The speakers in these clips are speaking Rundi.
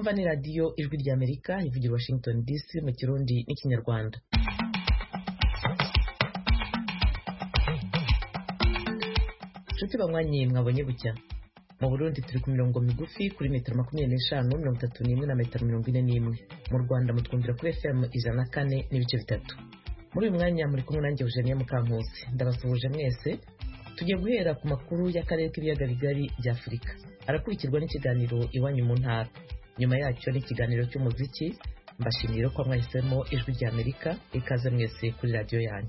mwumva ni radiyo ijwi ry'Amerika ivugira Washington DC mu Kirundi n'Ikinyarwanda. Nshuti banywanyi mwabonye bucya. Mu Burundi turi ku mirongo migufi kuri metero 25, 31 na metero 41. Mu Rwanda mutwumvira kuri FM 104 n'ibice bitatu. Muri uyu mwanya muri kumwe nanjye Eugenie Mukankusi. Ndabasuhuje mwese. Tugiye guhera ku makuru y'akarere k'ibiyaga bigari bya Afurika. Arakurikirwa n'ikiganiro iwanyu mu ntara. Nyuma yacyo n'ikiganiro cy'umuziki. Mbashimira ko mwahisemo ijwi ry'Amerika. Ikaze mwese kuri radio yanyu.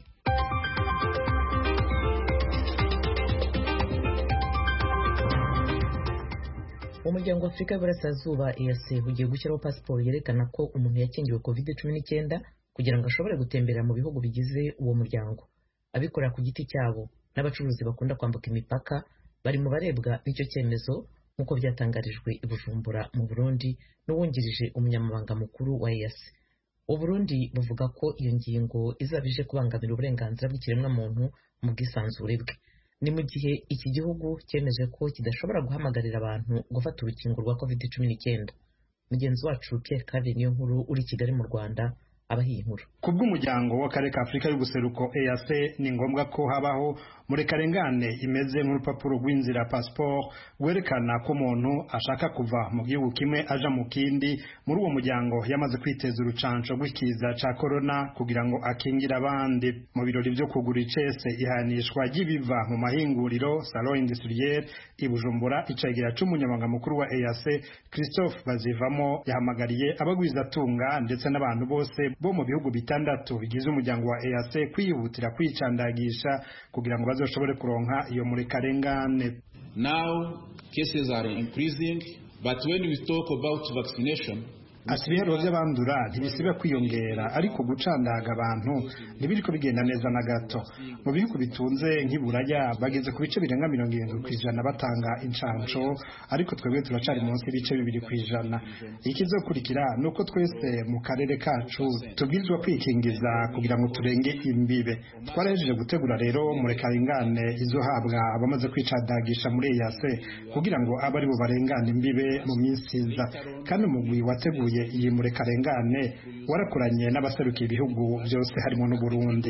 Umuryango wa Afurika y'Iburasirazuba EAC ugiye gushyiraho pasiporo yerekana ko umuntu yakingiwe COVID-19 kugira ngo ashobore gutembera mu bihugu bigize uwo muryango. Abikorera ku giti cyabo n'abacuruzi bakunda kwambuka imipaka bari mu barebwa n'icyo cyemezo nk'uko byatangarijwe i Bujumbura mu Burundi n'uwungirije umunyamabanga mukuru wa EAC. U Burundi buvuga ko iyo ngingo izabije kubangamira uburenganzira bw'ikiremwamuntu mu bwisanzure bwe. Ni mu gihe iki gihugu cyemeje ko kidashobora guhamagarira abantu gufata urukingo rwa COVID-19. Mugenzi wacu Pierre Claver Niyonkuru uri Kigali mu Rwanda abahiye inkuru. Kubw'umuryango w'akarere ka Afurika y'ubuseruko EAC ni ngombwa ko habaho murekarengane imeze nk'urupapuro rw'inzira passport werekana ko umuntu ashaka kuva mu gihugu kimwe aja mu kindi muri uwo muryango yamaze kwiteza urucanco rw'ikiza ca corona kugira ngo akingira abandi. Mu birori byo kugura icese ihanishwa ry'ibiva mu mahinguriro Salon Industriel i Bujumbura, icagira c'umunyamabanga mukuru wa EAC Christophe Bazivamo yahamagariye abagwizatunga ndetse n'abantu bose bo mu bihugu bitandatu bigize umuryango wa EAC kwihutira kwicandagisha kugira ngo bazoshobore kuronka iyo murekarengane. Now cases are increasing, but when we talk about vaccination, ibihero by'abandura ntibisiba kwiyongera, ariko gucandaga abantu ntibiriko bigenda neza na gato. Mu bihugu bitunze nk'iburaya bageze ku bice birenga 70% batanga incanco, ariko twebwe turacari munsi y'ibice 2%. Ikizokurikira nuko twese mu karere kacu tubwirizwa kwikingiza kugira ngo turenge imbibe. Twarahejeje gutegura rero murekarengane izohabwa abamaze kwicandagisha muri EAC kugira ngo abe ari bo barengana imbibe mu minsi iza, kandi umugwi wateguye iyi murekarengane warakoranye n'abaserukiye ibihugu byose harimo n'u Burundi.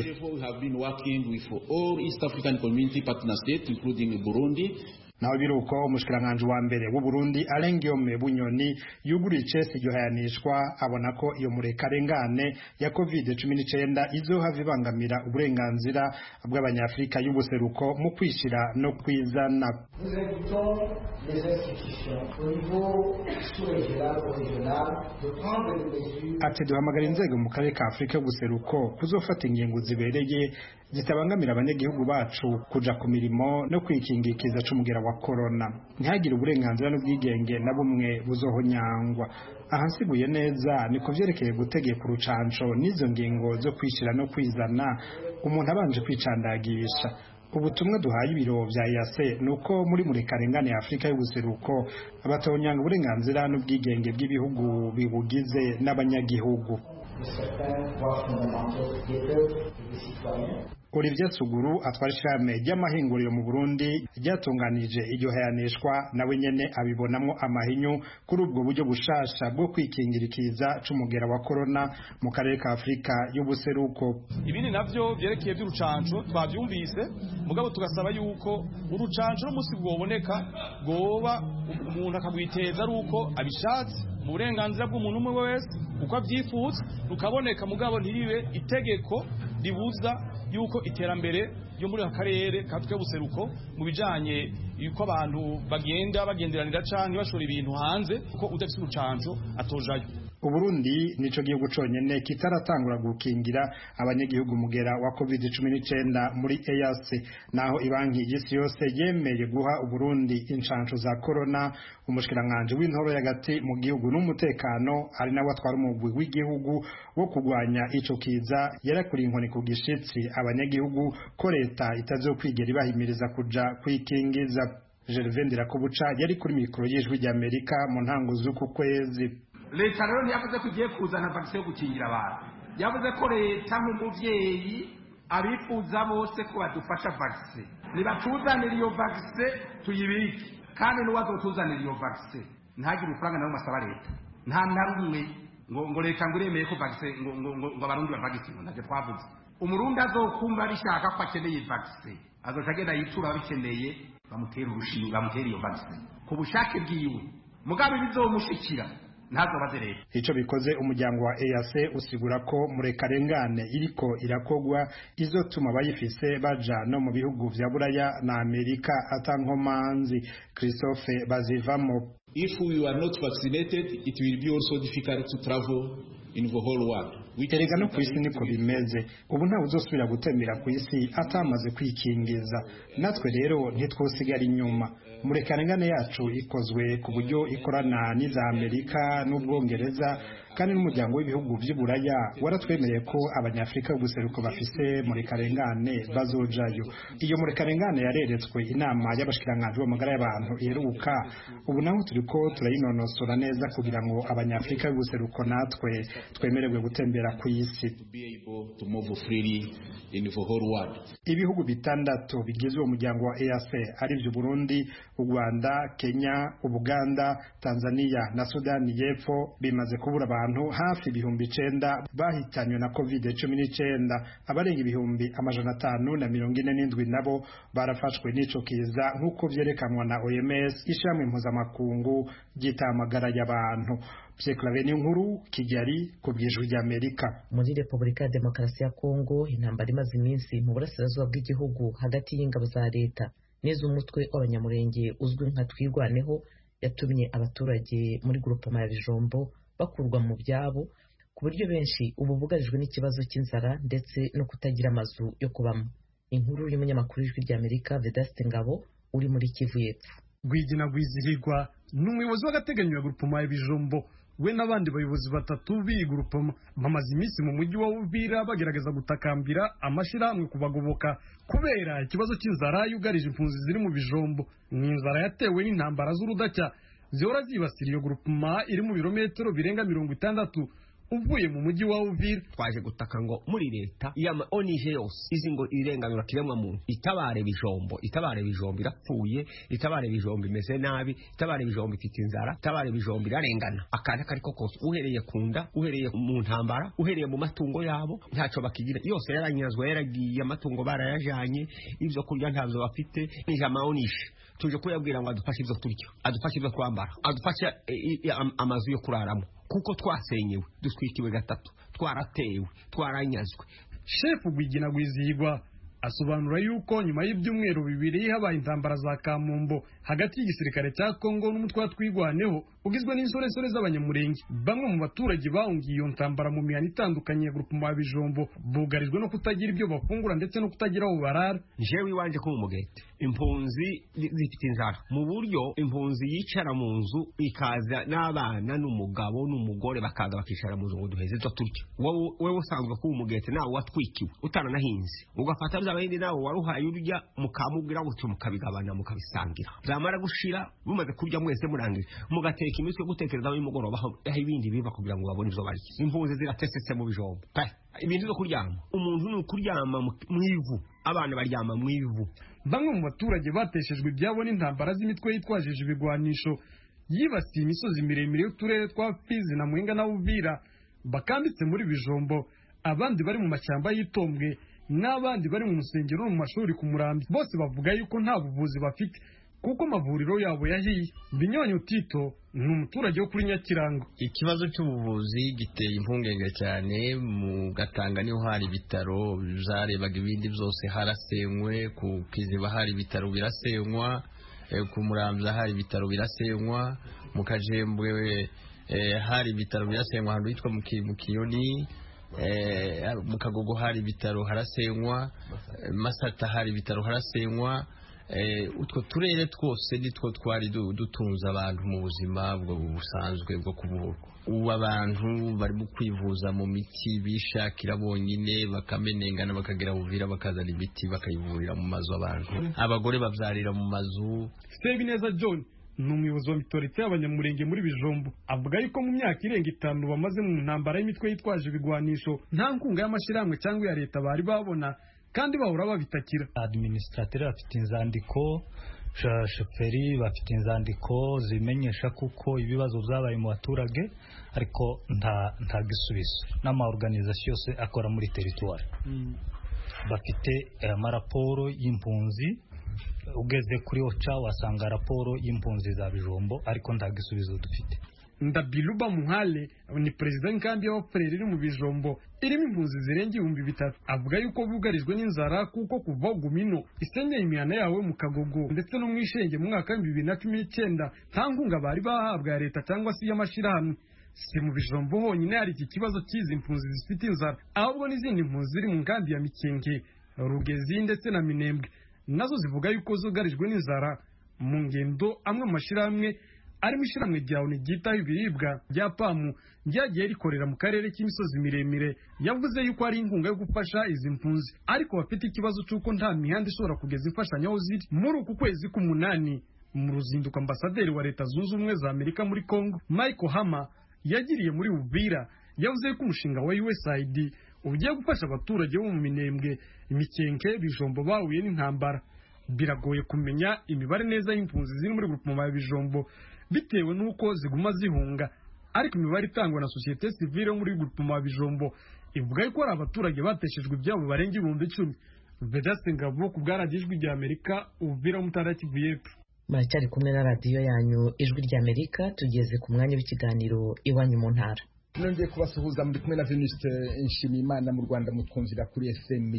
Naho biruko umushikiranganje wa mbere w'u Burundi Alengiyome Bunyoni yuguriye icese iryo hayanishwa abona ko iyo murekarengane ya COVID-19 izohava ibangamira uburenganzira bw'abanyafrika y'ubuseruko mu kwishira no kwizana. Ati duhamagara inzego mu karere ka Afurika y'ubuseruko kuzofata ingingo zibereye zitabangamira abanyagihugu bacu kuja ku mirimo no kwikingikiza c'umugera wa corona. Ntihagire uburenganzira n'ubwigenge na bumwe buzohonyangwa. Aha nsiguye neza niko vyerekeye gutegeka urucanco n'izo ngingo zo kwishira no kwizana umuntu abanje kwicandagisha. Ubutumwa duhaye ibiro vya EAC nuko muri murekarengane ya Afurika y'ubuseruko abatonyanga uburenganzira n'ubwigenge bw'ibihugu bibugize n'abanyagihugu. Olivier Suguru atwara ishirahamwe ry'amahinguriro mu Burundi ryatunganije iryo hayanishwa, nawe nyene abibonamwo amahinyu kuri ubwo buryo bushasha bwo kwikingirikiza c'umugera wa corona mu karere ka Afurika y'ubuseruko. Ibindi navyo vyerekeye by'urucanco twavyumvise, mugabo tugasaba yuko urucanco n'umusi bwoboneka goba umuntu akagwiteza ari uko abishatse mu burenganzira bw'umuntu umwe wese uko avyifuza, rukaboneka mugabo ntiribe itegeko ribuza yuko iterambere yo muri akarere katwe buseruko mu bijanye yuko abantu bagenderanira canke bashora ibintu hanze kuko udafite urucanco atojayo. Uburundi nico gihugu conyene kitaratangura gukingira abanyagihugu mugera wa COVID-19 muri EAC, naho ibanki y'isi yose yemeye guha Uburundi incanco za corona. Umushikiranganje w'intoro y'agati mu gihugu n'umutekano ari nawe atwara umugwi w'igihugu wo kugwanya ico kiza yarakuri inkoni ku gishitsi abanyagihugu ko leta itazokwigera ibahimiriza kuja kwikingiza. Gervais Ndirakobuca yari kuri mikoro y'ijwi ry'Amerika mu ntango z'uku kwezi. Leta rero ntiyavuze ko igiye kuzana vaccine yo gukingira abantu, yavuze ko leta nk'umuvyeyi abifuza bose ko badufasha vaccine, nibatuzanira iyo vaccine tuyibike, kandi n'uwazotuzanira iyo vaccine ntagire urufaranga nawe masaba leta. nta narumwe ngo leta ngo iremeye ko vaccine ngo abarundi bavagisi ntacyo twavuze. Umurundi azokumva bishaka ko akeneye vaccine azoca agenda yitura abikeneye bamutera urushinge bamutera iyo vaccine ku bushake bwiwe mugabe bizomushikira ntazobaze leta. Ico bikoze umuryango wa EAC usigura ko murekarengane iriko irakogwa izotuma bayifise baja no mu bihugu vya Buraya na Amerika atankomanzi. Christophe Bazivamo: If we are not vaccinated, it will be also difficult to travel in the whole world. Erega no kw'isi niko bimeze, ubu nta uzosubira gutembera kw'isi atamaze kwikingiza, natwe rero ntitwosigara inyuma. Murekarengane yacu ikozwe ku buryo ikorana n'iza Amerika n'Ubwongereza, kandi n'umuryango w'ibihugu vy'Uburaya waratwemereye ko abanyafrika b'ubuseruko bafise murekarengane bazojayo. Iyo murekarengane yareretswe inama y'abashikiranganje b'amagara y'abantu iheruka, ubu naho turiko turayinonosora neza kugira ngo abanyafrika b'ubuseruko natwe twemererwe gutembera kw'isi. Ibihugu bitandatu bigize uwo muryango wa EAC arivyo Burundi, u Rwanda, Kenya, Ubuganda, Tanzania na Sudani y'Epfo bimaze kubura abantu hafi 9,000 bahitanywe na COVID-19. Abarenga 547 nabo barafashwe n'ico kiza nk'uko vyerekanwa na OMS, ishamwe mpuzamakungu ry'itamagara y'abantu. Pseklaveni nkuru Kigali ku bw'ijwi ry'Amerika. Muri Repubulika ya Demokarasi ya Kongo, intambara imaze iminsi mu burasirazuba bw'igihugu hagati y'ingabo za leta n'iz'umutwe w'abanyamurenge uzwi nka Twirwaneho yatumye abaturage muri grupama ya Bijombo bakurwa mu byabo ku buryo benshi ubu bugarijwe n'ikibazo cy'inzara ndetse no kutagira amazu yo kubamo. Inkuru y'umunyamakuru w'ijwi ry'Amerika Vedaste Ngabo uri muri Kivu y'Epfo. Gwigina Gwizihirwa n'umuyobozi w'agateganyo ya grupama ya Bijombo we n'abandi bayobozi batatu b'iyi grupama bamaze iminsi mu mujyi wa Uvira bagerageza gutakambira amashirahamwe kubagoboka kubera ikibazo cy'inzara yugarije impunzi ziri mu Bijombo. Ni inzara yatewe n'intambara z'urudacya zihora zibasira iyo grupama iri mu birometero birenga 60 uvuye mu mujyi wa Uvira. Twaje gutaka ngo muri leta yama onije yose izi ngo irenganura kiremwa muntu itabare Bijombo irapfuye, itabare Bijombo imeze nabi, itabare Bijombo ifite inzara, itabare Bijombo irarengana. Akana kariko kose uhereye kunda, uhereye mu ntambara, uhereye mu matungo yabo ntaco bakigira, yose yaranyazwa yaragiye, amatungo barayajanye, ivyo kurya ntavyo bafite. Ni jama onishe tuje kuyabwira ngo adufashe ivyo turya, adufashe ivyo twambara, adufashe amazu yo kuraramo, kuko twasenyewe, duswikiwe gatatu, twaratewe, twaranyazwe. Chef Gwigina Gwizihirwa asobanura yuko nyuma y'ibyumweru 2 habaye intambara za Kamumbo hagati y'igisirikare cya Kongo n'umutwe wa Twirwaneho ugizwe n'insoresore z'abanyamurenge. Bamwe mu baturage bahungiye iyo ntambara mu mihana itandukanye ya grupama ya Bijombo bugarijwe no kutagira ibyo bafungura ndetse no kutagira aho barara. Jewe iwanje ko umugete impunzi zifite inzara mu buryo impunzi yicara mu nzu ikaza n'abana n'umugabo n'umugore bakaza bakicara mu nzu ngo duheze zo turya. Wewe usanzwe ko umugete nawe watwikiwe utaranahinze ugafata by'abandi nawe waruhaye urya mukamubwira gutyo mukabigabana mukabisangira, byamara gushira bumaze kurya mwese murangira mugateka imitwe gutekereza mu mugoroba aho ibindi biva kugira ngo babone ivyo barya. Impunzi ziratesetse mu Bijombo ibintu byo kuryama, umuntu ni kuryama mu ivu, abana baryama mu ivu. Bamwe mu baturage bateshejwe ibyabo n'intambara z'imitwe yitwajije ibigwanisho yibasiye imisozi miremire y'uturere twa Fizi na Mwenga na Uvira bakambitse muri Bijombo, abandi bari mu mashyamba y'Itombwe n'abandi bari mu musengero no mu mashuri ku Murambi. Bose bavuga yuko nta buvuzi bafite kuko amavuriro yabo yahiye. Binyonyo Tito ni umuturage wo kuri Nyakirango. Ikibazo cy'ubuvuzi giteye impungenge cyane. Mu Gatanga niho hari ibitaro zarebaga ibindi byose harasenywe, ku Kiziba hari ibitaro birasenywa, ku Muramvya hari ibitaro birasenywa, mu Kajembwe hari ibitaro birasenywa ahantu hitwa mu Kiyoni, mu Kagogo hari ibitaro harasenywa, Masata hari ibitaro harasenywa. Utwo turere twose nitwo twari dutunza abantu mu buzima bwo busanzwe bwo kuvurwa. Ubu abantu barimo kwivuza mu miti bishakira bonyine, bakamenengana bakagira Uvira bakazana imiti bakayivurira mu mazu abantu, abagore bavyarira mu mazu. Sebineza John ni umuyobozi wa mitorite y'abanyamurenge muri Bijombo avuga yuko mu myaka irenga 5 bamaze mu ntambara y'imitwe yitwaje ibigwanisho nta nkunga y'amashyirahamwe cyangwa ya leta bari babona kandi bahora babitakira. Administrateur afite inzandiko, shoferi bafite inzandiko zimenyesha kuko ibibazo byabaye mu baturage ariko nta gisubizo n'amaorganisation yose akora muri territoire bafite amaraporo y'impunzi ugeze kuri OCHA wasanga raporo y'impunzi za Bijombo ariko nta gisubizo dufite. Ndabiluba Muhale ni president w'inkambi y'abapfureri iri mu Bijombo irimo impunzi zirenga 3,000 avuga yuko bugarijwe n'inzara kuko kuva Gumino isenyeye imihana yawe mu Kagogo ndetse no mwishenge mu mwaka wa 2019 nta nkunga bari bahabwa ya leta cyangwa se y'amashirahamwe. Si mu Bijombo honyine hari iki kibazo cy'izi impunzi zifite inzara ahubwo n'izindi impunzi ziri mu nkambi ya Mikenge, Rugezi ndetse na Minembwe nazo zivuga yuko zugarijwe n'inzara mu ngendo amwe mu mashirahamwe arimo ishiramwe rya Unigita ibiribwa bya PAMU ryagiye rikorera mu karere k'imisozi miremire yavuze yuko ari inkunga yo gufasha izi mpunzi ariko bafite ikibazo cy'uko nta mihanda ishobora kugeza imfashanyo aho ziri. Muri uku kwezi k'umunani mu ruzinduko ambasaderi wa Leta Zunze Ubumwe za Amerika muri Congo Michael Hama yagiriye muri Uvira yavuze ko umushinga wa USAID ugiye gufasha abaturage bo mu Minembwe, Imikenke, Bijombo bahuye n'intambara. Biragoye kumenya imibare neza y'impunzi ziri muri groupement ya Bijombo bitewe nuko ziguma zihunga, ariko imibare itangwa na societe civile muri groupement ya Bijombo ivuga yuko ari abaturage bateshejwe ibyabo barenga 10,000. Vedaste Ngabo ku bwaragijwe rya Amerika Uvira Mutara Kivu y'Epfo. Muracyari kumwe na radiyo yanyu Ijwi rya Amerika, tugeze ku mwanya w'ikiganiro Iwanyu mu Ntara. Nongeye kubasuhuza muri kumwe na Venuste Nshimiyimana. Mu Rwanda mutwumvira kuri FM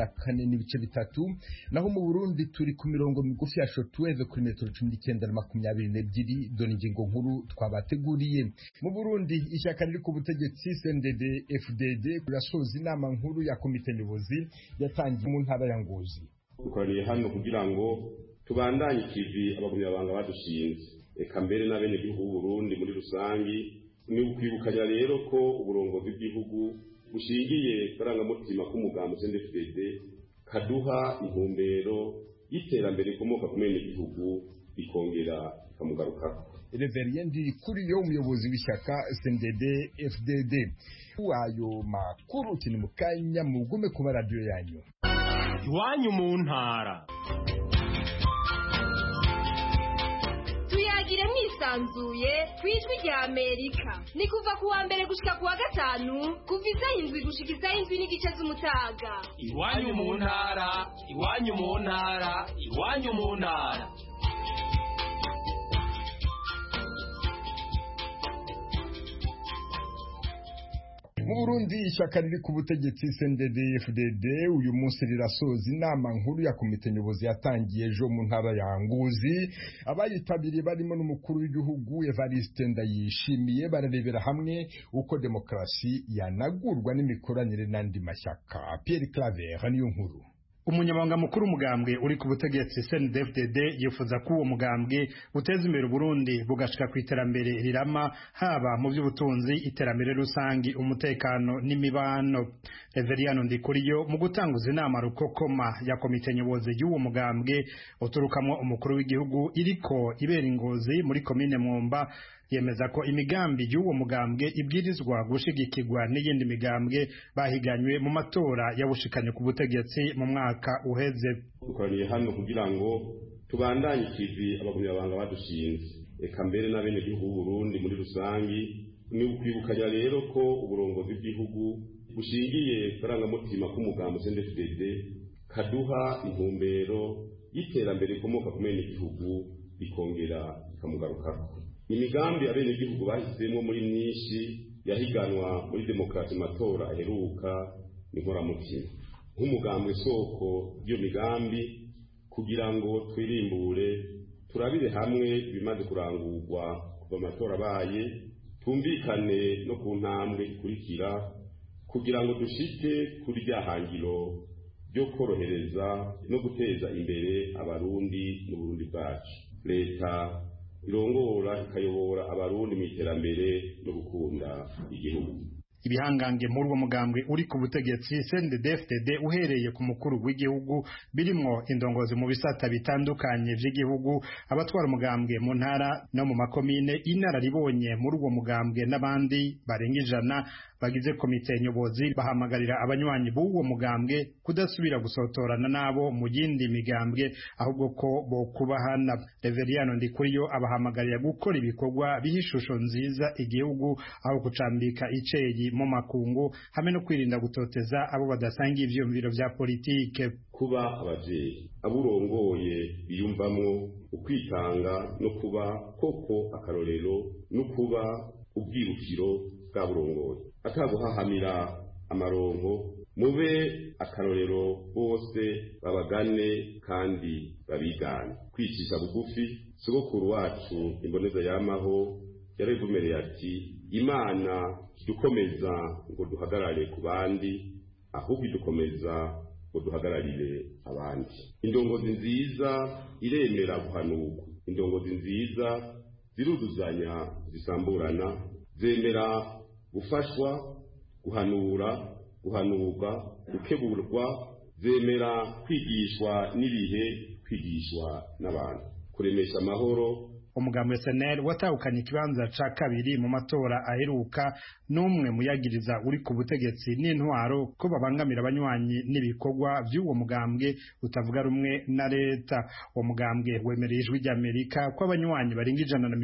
104.3, naho mu Burundi turi ku mirongo migufi ya shortwave kuri metero 19 na 22. Dore ingingo nkuru twabateguriye. Mu Burundi ishyaka riri ku butegetsi CNDD FDD kurasoza inama nkuru ya komite nyobozi yatangiye mu ntara ya Ngozi. Dukoraniye hano kugira ngo tubandanye ikivi abagumyabanga badushinze, eka mbere na bene gihugu Burundi muri rusangi. Ni ukwibukanya rero ko uburongozi bw'igihugu bushingiye karangamutima k'umugambi CNDD kaduha intumbero y'iterambere rikomoka ku mene gihugu ikongera ikamugarukako. Reveriendi kuri yo umuyobozi w'ishyaka CNDD FDD. Wayo makuru kini mukanya mugume ku radio yanyu. Iwanyu mu ntara. Tuyagire mwisanzuye kwijwi rya Amerika. Ni kuva ku wa mbere gushika ku wa gatanu kuva isaha 7 gushika isaha 7 n'igice z'umutaga. Iwanyu mu ntara, iwanyu mu ntara, iwanyu mu ntara. Mu Burundi ishyaka riri ku butegetsi CNDD FDD uyu munsi rirasoza inama nkuru ya komite nyobozi yatangiye ejo mu ntara ya Ngozi. Abayitabiriye barimo n'umukuru w'igihugu Evariste Ndayishimiye bararebera hamwe uko demokarasi yanagurwa n'imikoranire n'andi mashyaka. Pierre Claver niyo nkuru. Umunyamabanga mukuru umugambwe uri ku butegetsi CNDD-FDD yifuza ko uwo mugambwe uteza imbere Burundi bugashika ku iterambere rirama, haba mu by'ubutunzi, iterambere rusangi, umutekano n'imibano. Reveriyano Ndikuriyo mu gutanguza inama rukokoma ya komite nyobozi y'uwo mugambwe uturukamwo umukuru w'igihugu iriko ibera Ngozi muri komine Mwumba, yemeza ko imigambi y'uwo mugambwe ibwirizwa gushigikirwa n'iyindi migambwe bahiganywe mu matora yabushikanye ku butegetsi mu mwaka uheze. Dukoraniye hano kugira ngo tubandanye ikivi abagumyabanga badushinze, eka mbere na bene gihugu Burundi muri rusangi. Ni ukwibukanya rero ko uburongozi bw'igihugu bushingiye karangamutima k'umugambi CNDD kaduha intumbero y'iterambere rikomoka ku mene gihugu ikongera ikamugarukako. Imigambi abene gihugu bahisemo muri myinshi yahiganwa muri demokarasi matora aheruka ni nkoramutima. Nk'umugambi soko y'iyo migambi kugira ngo twirimbure turabire hamwe bimaze kurangurwa kuva amatora abaye, tumvikane no ku ntambwe ikurikira kugira ngo dushike kuri rya hangiro ryo korohereza no guteza imbere abarundi mu Burundi bwacu. Leta irongora ikayobora abarundi mu iterambere no gukunda igihugu. Ibihangange muri uwo mugambwe uri ku butegetsi CNDD-FDD uhereye ku mukuru w'igihugu birimo indongozi mu bisata bitandukanye by'igihugu, abatwara umugambwe mu ntara no mu makomine, inararibonye muri uwo mugambwe n'abandi barenga 100 bagize komite nyobozi bahamagarira abanywanyi b'uwo mugambwe kudasubira gusotorana nabo mu yindi migambwe ahubwo ko bokubahana. Reveriyano Ndikuriyo abahamagarira gukora ibikorwa biha ishusho nziza igihugu aho gucambika iceyi mu makungu hamwe no kwirinda gutoteza abo badasangiye ivyumviro vya politike. Kuba abavyeyi aburongoye biyumvamwo ukwitanga no kuba koko akarorero no kuba ubwirukiro bwa burongoye ataguhahamira amaronko mube akarorero bose babagane kandi babigane. Kwicisha bugufi sogokuru wacu imboneza yamaho yarevumereye ati Imana kidukomeza ngo duhagarare ku bandi ahubwo idukomeza ngo duhagararire abandi. Indongozi nziza iremera guhanurwa, indongozi nziza ziruduzanya zisamburana, zemera gufashwa, guhanura, guhanurwa, gukeburwa, zemera kwigishwa n'ibihe, kwigishwa n'abantu, kuremesha amahoro. Umugambi SNL watahukanye ikibanza ca kabiri mu matora aheruka n'umwe muyagiriza uri ku butegetsi n'intwaro ko babangamira abanywanyi n'ibikorwa by'uwo mugambwe utavuga rumwe na leta. Uwo mugambwe wemereye Ijwi ry'Amerika ko abanywanyi barenga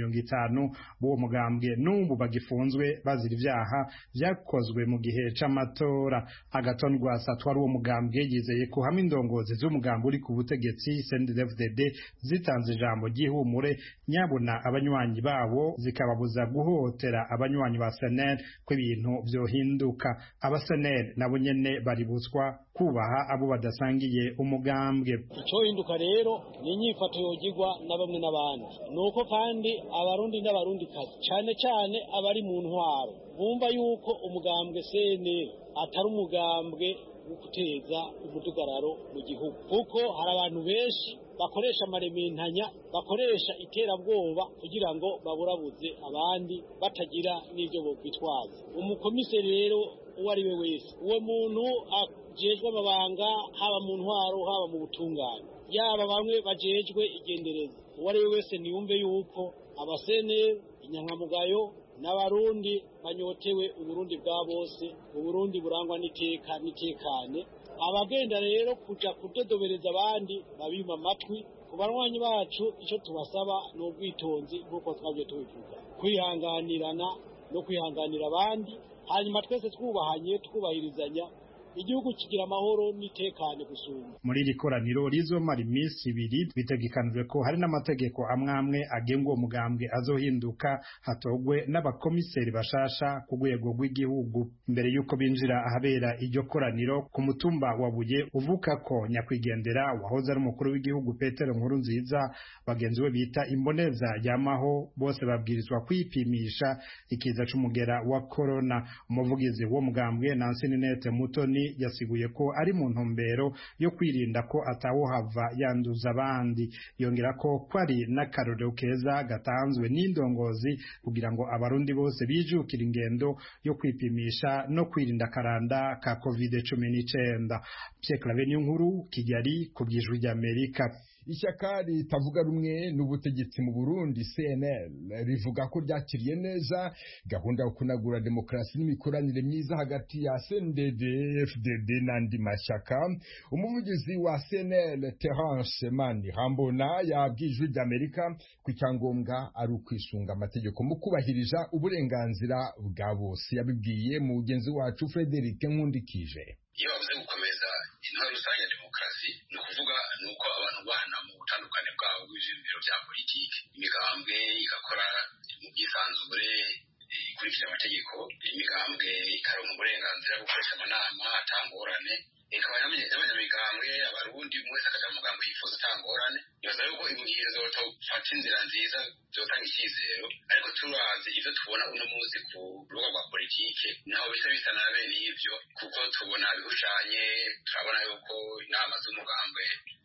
150 b'uwo mugambwe n'ubu bagifunzwe bazira ivyaha vyakozwe mu gihe c'amatora. Agaton Rwasa twari uwo mugambwe yizeye ko hamwe indongozi z'umugambi uri ku butegetsi CNDD-FDD zitanze ijambo ry'ihumure nyabona abanywanyi babo zikababuza guhotera abanywanyi ba SNL ko ibintu vyohinduka. Aba SNL nabo nyene baribuzwa kubaha abo badasangiye umugambwe. Icohinduka rero ni inyifato yogirwa na bamwe n'abandi, nuko kandi abarundi n'abarundikazi cane cane abari mu ntwaro bumva yuko umugambwe SNL atari umugambwe wo guteza umudugararo mu gihugu, kuko hari abantu benshi bakoresha amaremintanya, bakoresha iterabwoba kugira ngo baburabuze abandi batagira n'ibyo bokwitwaza. Umukomiseri rero uwo ari we wese, uwo muntu ajejwe amabanga haba mu ntwaro haba mu butungane, yaba bamwe bajejwe igendereza, uwo ari we wese niyumve yuko abasenere inyankamugayo n'abarundi banyotewe uburundi bwa bose, uburundi burangwa n'iteka n'itekane. Abagenda rero kuja kudodobereza abandi babima amatwi. Ku banywanyi bacu icyo tubasaba ni ubwitonzi nk'uko twabyo tubivuga, kwihanganirana no kwihanganira abandi, hanyuma twese twubahanye twubahirizanya, igihugu kigira amahoro n'itekane gusumba. Muri iri koraniro rizomara iminsi 2 bitegekanijwe ko hari n'amategeko amwamwe agenga uwo mugambwe azohinduka hatogwe n'abakomiseri bashasha ku rwego rw'igihugu. Mbere yuko binjira ahabera iryo koraniro ku mutumba wa Buye uvuka ko nyakwigendera wahoze ari umukuru w'igihugu Petero Nkurunziza bagenzi we bita imboneza yamaho bose babwirizwa kwipimisha ikiza c'umugera wa corona. Umuvugizi wo mugambwe Nancy Ninette Mutoni yasiguye ko ari mu ntumbero yo kwirinda ko atawohava yanduza abandi. Yongera ko kwari n'akarorero keza gatanzwe n'indongozi kugira ngo abarundi bose bijukira ingendo yo kwipimisha no kwirinda karanda ka COVID-19. Pierre Claver Nkuru, Kigali, ku bw'Ijwi ry'Amerika. Ishyaka ritavuga rumwe n'ubutegetsi mu Burundi CNL rivuga ko ryakiriye neza gahunda yo kunagura demokarasi n'imikoranire myiza hagati ya CNDD FDD n'andi mashyaka. Umuvugizi wa CNL Terence Manirambona yabwije ry'Amerika ko icyangombwa ari ukwisunga amategeko mu kubahiriza uburenganzira bwa bose. Yabibwiye mugenzi wacu Frederic Nkundikije. Iyo bavuze gukomeza intwaro rusange ya demokarasi ni ukuvuga nuko abantu bana mu butandukane bwabo bw'ibiro bya politiki, imigambwe igakora mu byisanzure ikurikira amategeko, imigambwe ikaronka uburenganzira bwo gukoresha amanama atangorane, ikaba n'abanyamigambwe abarundi mwese akaja mu mugambi yifuza atangorane. Nibaza yuko ibwirizwa zotofata inzira nziza zotanga icyizero, ariko turavye ivyo tubona uno munsi ku rubuga rwa politike naho bisa bisa na bene ivyo, kuko tubona bihushanye. Turabona yuko inama z'umugambwe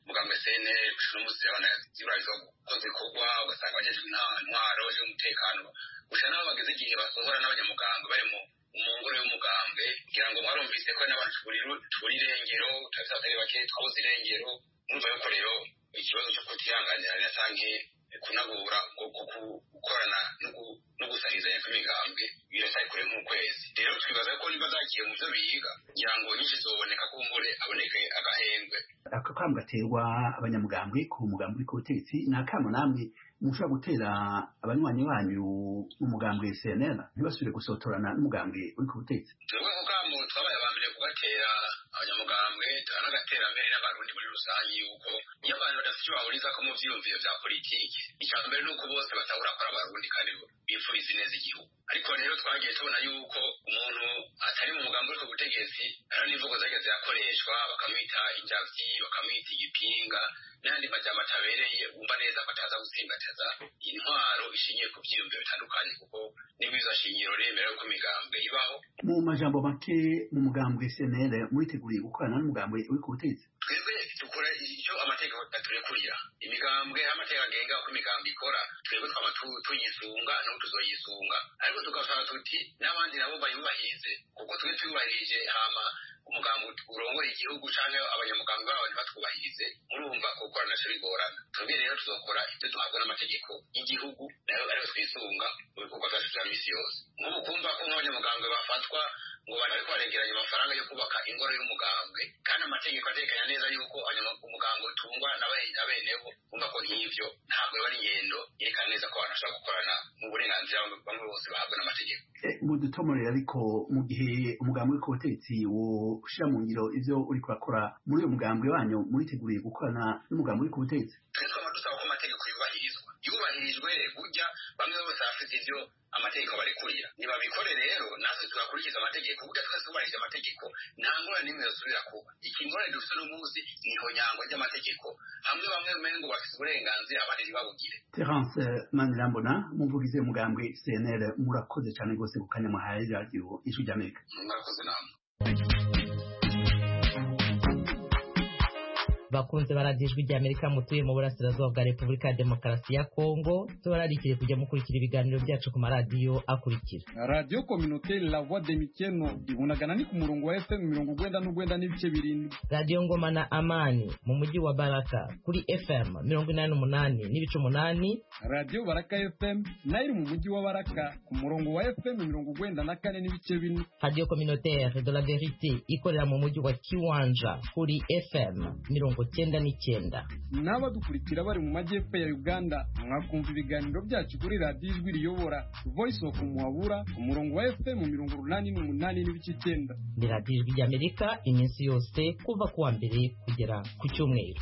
CNL uno munsi zirabona ziburarizwa ko zikorwa, ugasanga abajejwe intwaro y'umutekano gusa nabo bageze igihe basohora n'abanyamugambwe bari mu ngoro y'umugambwe, kugira ngo mwarumvise ko n'abantu tubura irengero, turafise abatari bake twabuze irengero. Murumva yuko rero ikibazo cyo kutihanganirana canke kunagura gukorana no gusahirizanya kw'imigambwe biracyari kure nk'ukwezi rero twibaza ko niba zagiye mu byo biga ngira ngo nyinshi zoboneka kumbure aboneke agahembwe. ako kamo gaterwa abanyamugambwe ku mugambi uri ku butegetsi ni akamo namwe mushobora gutera abanywanyi banyu mu mugambwe CNL ntibasubire gusotorana n'umugambwe uri ku butegetsi? twebwe ako kamo twabaye aba mbere kugatera abanyamugambwe turanagatera mbere n'abarundi muri rusange yuko iyo abantu badafite icyo bahurizako mu vyiyumviro vya politiki icya mbere ni uko bose batahura ko ari abarundi kandi bipfuriza ineza igihugu. ariko rero twagiye tubona yuko umuntu atari mu mugambi uri ku butegetsi hari n'imvugo zagiye zirakoreshwa bakamwita injavyi bakamwita igipinga n'ayandi majambo atabereye wumva neza ko ataza gutsimbataza intwaro ishingiye ku vyiyumviro bitandukanye kuko n'ibwirizwa shingiro remera yuko imigambwe ibaho. mu majambo make mu mugambwe CNL muriteguriye gukorana n'umugambwe uri ku butegetsi? twebwe dukora icyo amategeko aturekurira imigambwe amategeko agenga uko imigambwe ikora twebwe twaba tuyisunga n'ubu tuzoyisunga ariko tugasaba tuti n'abandi nabo bayubahirize kuko twe tuyubahirije hama umugambi urongoye igihugu canke abanyamugambwe babo ntibatwubahirize murumva ko gukorana naco bigorana. twebwe rero tuzokora ivyo duhabwa n'amategeko y'igihugu nayo ariyo twisunga mu bikorwa vyacu vya misi yose. nk'ubu kumva ko nk'abanyamugambwe bafatwa ngo bariko baregeranya amafaranga yo kubaka ingoro y'umugambwe kandi amategeko atekanya neza yuko umugambwe utungwa n'abenewo kumva ko nk'ivyo ntabwo biba ari ingendo yerekana neza ko abantu bashobora gukorana mu burenganzira bamwe bose bahabwa n'amategeko. mudutomorera ariko mu gihe umugambi uri ku butegetsi woshira mu ngiro ivyo uri kurakora muri uyo mugambwe wanyu muriteguriye gukorana n'umugambi uri ku butegetsi? twaba dusaba ko amategeko yubahirijwe burya bamwe bose bafite ivyo amategeko barekurira nibabikore rero natwe tugakurikiza amategeko burya twese tubahirije amategeko nta ngorane n'imwe yosubira kuba. ikingorane dufite n'umunsi niho nyangwa ry'amategeko hamwe bamwe umengo bafite uburenganzira abandi ntibabugire. Terence Manirambona muvugize umugambwe CNL murakoze cyane rwose ku kanya muhaye radio Ijwi ry'Amerika. murakoze namwe. bakunze baradiyo Ijwi ry'Amerika mutuye mu burasirazuba bwa Repubulika ya Demokarasi ya Kongo tubararikire kujya mukurikira ibiganiro byacu ku maradiyo akurikira: Radio Communautaire La Voix de Mikeno ibunagana ni ku murongo wa FM 99 n'ibice birindwi. Radio Ngoma na Amani mu mujyi wa Baraka kuri FM 88 n'ibice 8. Radio Baraka FM nayo mu mujyi wa Baraka ku murongo wa FM 94 n'ibice 4. Radio Communautaire de la Vérité ikorera mu mujyi wa Kiwanja kuri FM 99. n'abadukurikira bari mu majyepfo ya Uganda mwakumva ibiganiro byacu kuri Radio Ijwi riyobora Voice of Muhabura ku murongo wa FM 88 n'ibice 9. Ni Radio Ijwi ry'Amerika iminsi yose kuva kuwa mbere kugera ku cyumweru.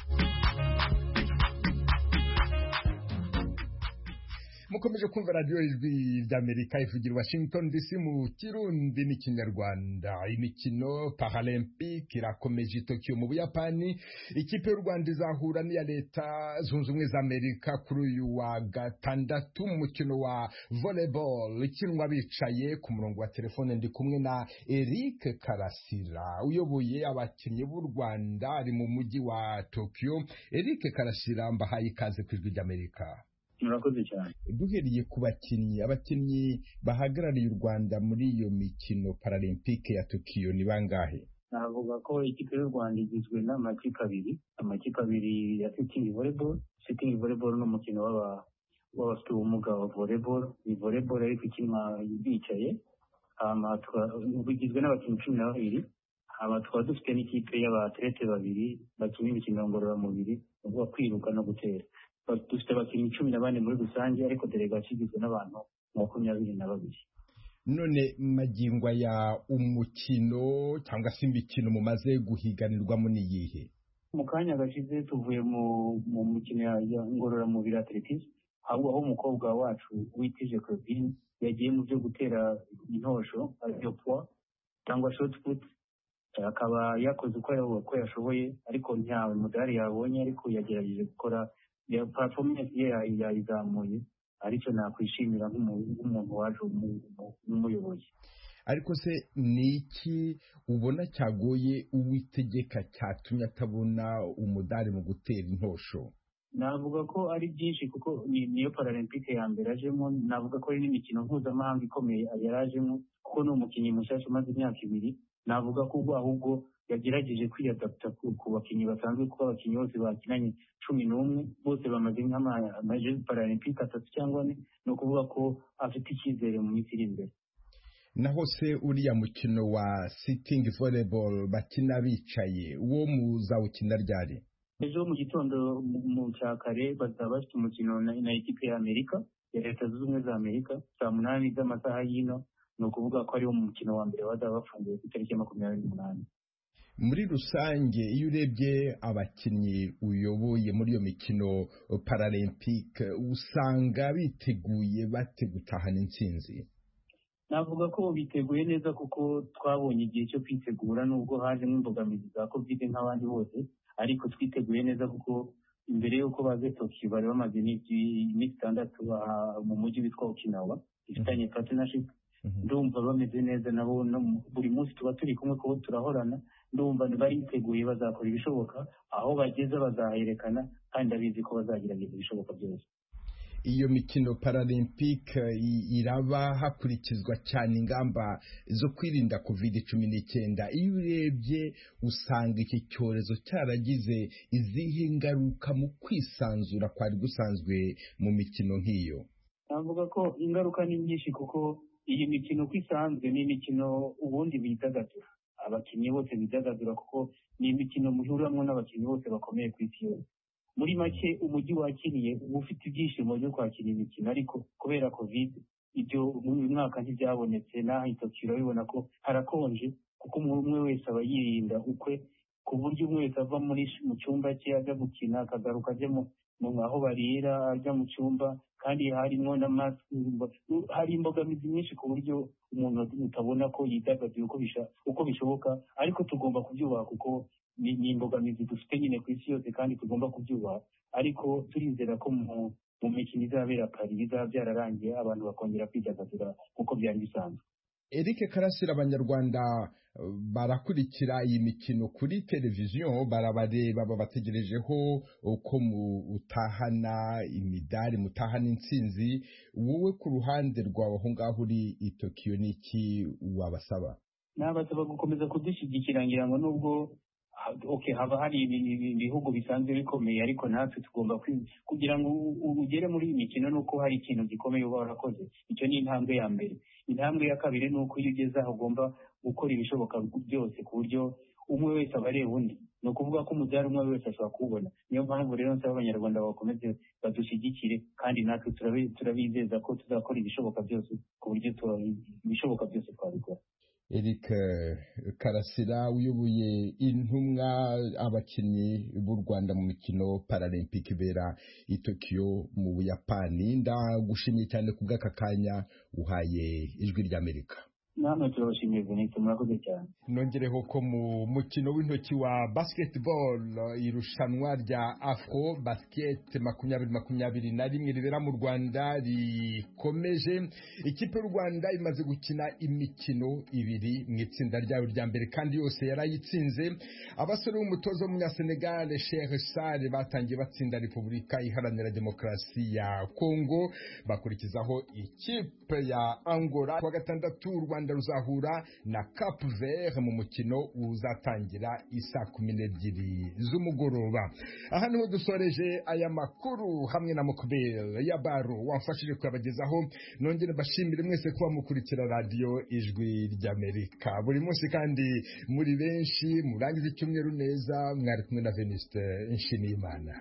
mukomeje kumva radio Ijwi ry'Amerika ivugira Washington DC mu Kirundi n'ikinyarwanda. imikino Paralympique irakomeje Tokyo mu Buyapani. ikipe y'u Rwanda izahura n'iya Leta Zunze Ubumwe za Amerika kuri uyu wa gatandatu mu mukino wa volleyball ikinwa bicaye. ku murongo wa telefone ndi kumwe na Eric Karasira uyoboye abakinnyi b'u Rwanda ari mu mujyi wa Tokyo. Eric Karasira mbahaye ikaze ku Ijwi ry'Amerika. murakoze cyane. duhereye ku abakinnyi bahagarariye u Rwanda muri iyo mikino Paralympique ya Tokyo ni bangahe? navuga ko ikipe y'u Rwanda igizwe n'amakipe abiri ya sitting volleyball. Sitting volleyball ni umukino w'abafite ubumuga wa volleyball. ni volleyball ariko ikinwa bicaye. bigizwe n'abakinnyi 12. tukaba dufite n'ikipe y'abatlete babiri bakina imikino ngororamubiri uvuga kwiruka no gutera. dufite abakinnyi 14 muri rusange ariko delegation igizwe n'abantu 22. none magingwa ya umukino cyangwa se imikino mumaze guhiganirwamo ni yihe? mu kanya gashize tuvuye mu mukino ya ngororamubiri atletism aho umukobwa wacu witije Claudine yagiye mu byo gutera intosho aribyo poids cyangwa short put. akaba yakoze uko yashoboye ariko nta mudari yabonye ariko yagerageje gukora ya performance ye yayizamuye aricyo nakwishimira nk'umuntu waje n'umuyobozi. ariko se ni iki ubona cyagoye Uwitegeka cyatumye atabona umudari mu gutera intosho? navuga ko ari byinshi kuko niyo Paralympique ya mbere ajemo. navuga ko ari n'imikino mpuzamahanga ikomeye yarajemo kuko ni umukinnyi mushyashya umaze imyaka 2. navuga ko ahubwo yagerageje kwiyadapta ku bakinnyi basanzwe kuko abakinnyi bose bakinanye 11 bose bamaze nk'amajezi Paralympique 3 cyangwa 4. ni ukuvuga ko afite icyizere mu minsi iri imbere. naho se uriya mukino wa sitting volleyball bakina bicaye uwo muzawukina ryari? ejo mu gitondo mu cyakare bazaba bafite umukino na ekipe ya Amerika ya Leta Zunze Ubumwe za Amerika saa 8 z'amasaha y'ino, ni ukuvuga ko ariwo mukino wa mbere bazaba bafunguye ku itariki 28. Muri rusange iyo urebye abakinnyi uyoboye muri iyo mikino Paralympique usanga biteguye bate gutahana intsinzi? Navuga ko biteguye neza kuko twabonye igihe cyo kwitegura, nubwo haje n'imbogamizi za covid nk'abandi bose, ariko twiteguye neza kuko imbere y'uko baze Tokyo bari bamaze iminsi 6 mu mujyi witwa Okinawa ifitanye partnership. Ndumva bameze neza nabo, buri munsi tuba turi kumwe kuko turahorana. Ndumva bariteguye, bazakora ibishoboka, aho bageze bazaherekana, kandi abizi ko bazagerageza ibishoboka byose. Iyo mikino Paralympique iraba hakurikizwa cyane ingamba zo kwirinda COVID-19. Iyo urebye usanga iki cyorezo cyaragize izihe ngaruka mu kwisanzura kwari gusanzwe mu mikino nk'iyo? Navuga ko ingaruka ni nyinshi kuko iyi mikino kwisanzwe ni imikino ubundi bidagadura, abakinnyi bose bidagadura kuko ni imikino muhuriramo n'abakinnyi bose bakomeye ku isi yose. Muri make umujyi wakiriye uba ufite ibyishimo byo kwakira imikino, ariko kubera covid ibyo uyu mwaka ntibyabonetse. Naho Tokyo urabibona ko harakonje kuko umwe wese aba yirinda ukwe, ku buryo umwe wese ava mu cyumba cye ajya gukina akagaruka ajya mu aho barira ajya mu cyumba, kandi harimo na mask. Hari imbogamizi nyinshi ku buryo umuntu utabona ko yidagaduye uko bishoboka, ariko tugomba kubyubaha kuko ni imbogamizi dufite nyine ku isi yose kandi tugomba kubyubaha. Ariko turizera ko mu mikino izabera Paris bizaba byararangiye, abantu bakongera kwidagadura kuko byari bisanzwe. Eric Karasira, abanyarwanda barakurikira iyi mikino kuri televiziyo, barabareba, babategerejeho uko mutahana imidari, mutahana intsinzi. Wowe ku ruhande rwawe aho ngaho uri i Tokyo niki wabasaba? Nabasaba gukomeza kudushyigikira, ngira ngo nubwo haba hari ibihugu bisanzwe bikomeye, ariko natwe tugomba kugira ngo ugere muri iyi mikino nuko hari ikintu gikomeye uba warakoze. Icyo ni intambwe ya mbere. Intambwe ya kabiri ni uko iyo ugeze aho ugomba gukora ibishoboka byose ku buryo umwe wese aba areba undi. Ni ukuvuga ko umudari umwe wese ashobora kuwubona. Niyo mpamvu rero nsaba abanyarwanda bakomeze badushyigikire, kandi natwe turabizeza ko tuzakora ibishoboka byose ku buryo ibishoboka byose twabikora. Eric Karasira, uyoboye intumwa abakinnyi b'u Rwanda mu mikino Paralympique ibera i Tokyo mu Buyapani, ndagushimiye cyane ku bw'aka kanya uhaye Ijwi ry'Amerika. Namwe turabashimiye Venise, murakoze cyane. Nongereho ko mu mukino w'intoki wa basketball irushanwa rya Afro Basket 2021 ribera mu Rwanda rikomeje. Ikipe y'u Rwanda imaze gukina imikino 2 mu itsinda ryayo rya mbere kandi yose yarayitsinze. Abasore b'umutozo w'Umunyasenegal Cheikh Sarr batangiye batsinda Repubulika Iharanira Demokarasi ya Kongo, bakurikizaho ikipe ya Angola. Kwa gatandatu u Rwanda ruzahura na Cap Vert mu mukino uzatangira isaa 12 z'umugoroba. Aha niho dusoreje aya makuru hamwe na Mukbel Yabaro wamfashije kuyabagezaho. Nongere bashimire mwese kuba mukurikira radio Ijwi ry'Amerika buri munsi, kandi muri benshi murangiza icyumweru neza. Mwari kumwe na Veniste Nshimiyimana.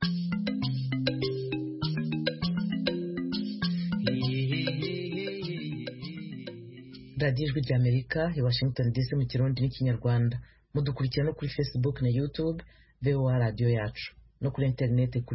Radio Ijwi ry'Amerika i Washington DC mu Kirundi n'Ikinyarwanda. Mudukurikira no kuri Facebook na YouTube VOA Radio Yacu, no kuri internet kuri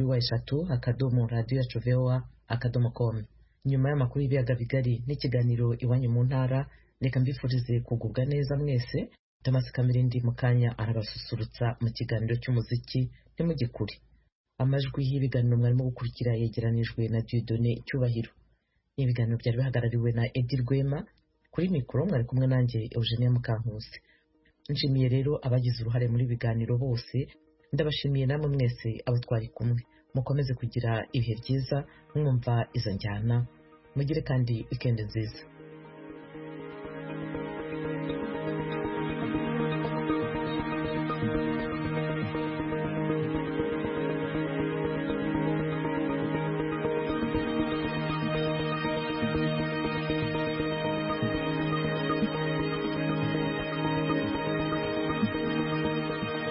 wa3.radio-yacu.voa.com. Nyuma y'amakuru y'ibiyaga bigari n'ikiganiro Iwanyu mu Ntara, reka mbifurize kugubwa neza mwese. Thomas Kamirindi mu kanya arabasusurutsa mu kiganiro cy'umuziki ntimugikuri. Amajwi y'ibiganiro mwarimo gukurikira yegeranijwe na Dieudonné Cyubahiro. Ibiganiro byari bihagarariwe na Edi Rwema. Kuri mikoro mwari kumwe nanjye Eugenia Mukankusi. Nshimiye rero abagize uruhare muri biganiro bose. Ndabashimiye namwe mwese abo twari kumwe. Mukomeze kugira ibihe byiza mwumva izo njyana. Mugire kandi weekend nziza.